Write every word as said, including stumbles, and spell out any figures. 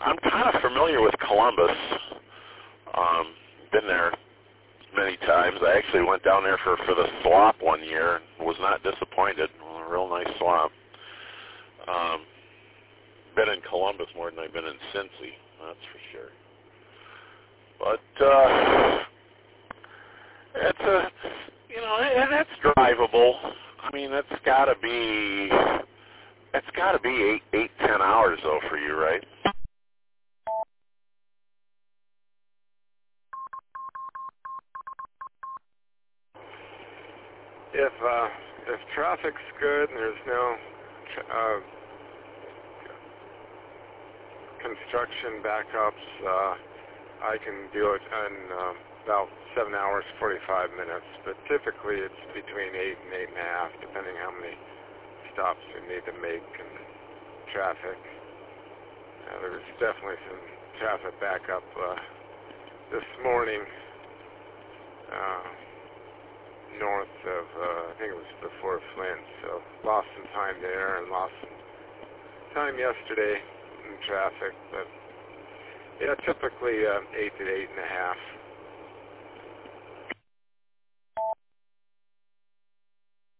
I'm kind of familiar with Columbus. Um, been there many times. I actually went down there for, for the slop one year and was not disappointed. A real nice slop. Um, been in Columbus more than I've been in Cincy, that's for sure. But uh, it's a, you know, and it's drivable. I mean, it's got to be, it's got to be eight, eight, ten hours though for you, right? If uh, if traffic's good and there's no uh, construction backups, uh, I can do it in uh, about seven hours, forty-five minutes. But typically it's between eight and eight and a half, depending how many stops we need to make and traffic. Uh, there was definitely some traffic backup uh, this morning. Uh, north of, uh, I think it was before Flint, so lost some time there and lost some time yesterday in traffic, but yeah, typically uh, eight to eight and a half.